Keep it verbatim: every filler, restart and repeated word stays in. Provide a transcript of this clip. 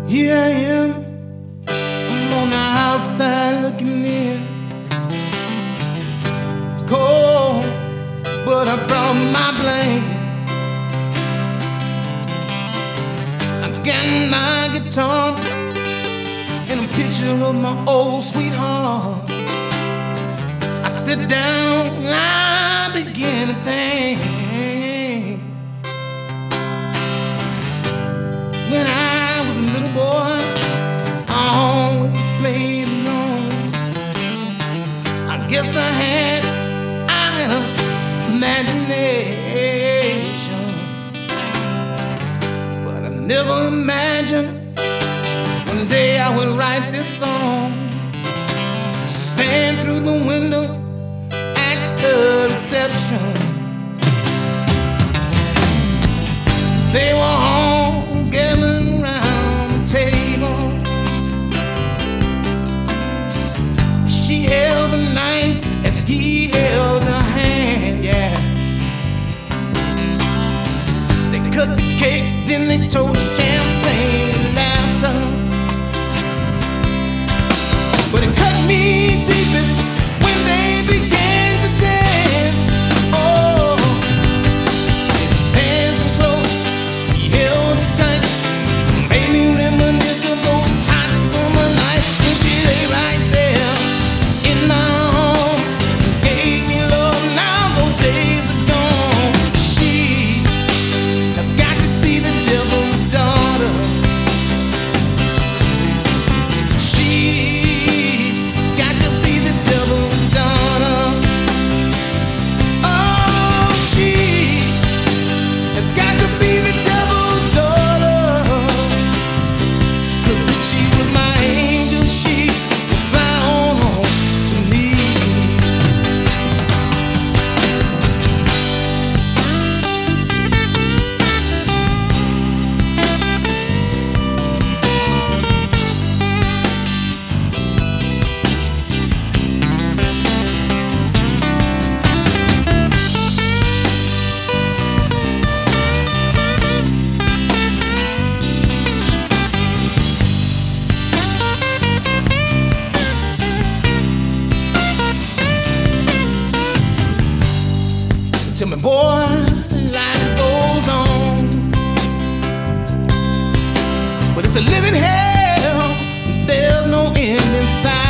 Here I am, I'm on the outside looking in. It's cold, but I brought my blanket. I got my guitar and a picture of my old sweetheart. I sit down, I begin to think. When I was a little boy, I always played alone. I guess I had, I had an imagination, but I never imagined one day I would write this song, stand through the window at the reception. They were all gathered around the table. She held the knife as he held her hand, yeah. They cut the cake, then they toast champagne and laughter. But it cut me deepest when they began to dance. Oh, dancing close, he held it tight, made me reminisce of those hot summer nights when she lay right there in my arms and gave me love. Now those days are gone. She have got to be the devil's daughter. She's got to be the devil's daughter. Oh, she has got to be the devil's daughter. 'Cause if she was my angel, she would fly on home to me. Tell me, boy, life goes on, but it's a living hell. There's no end in sight.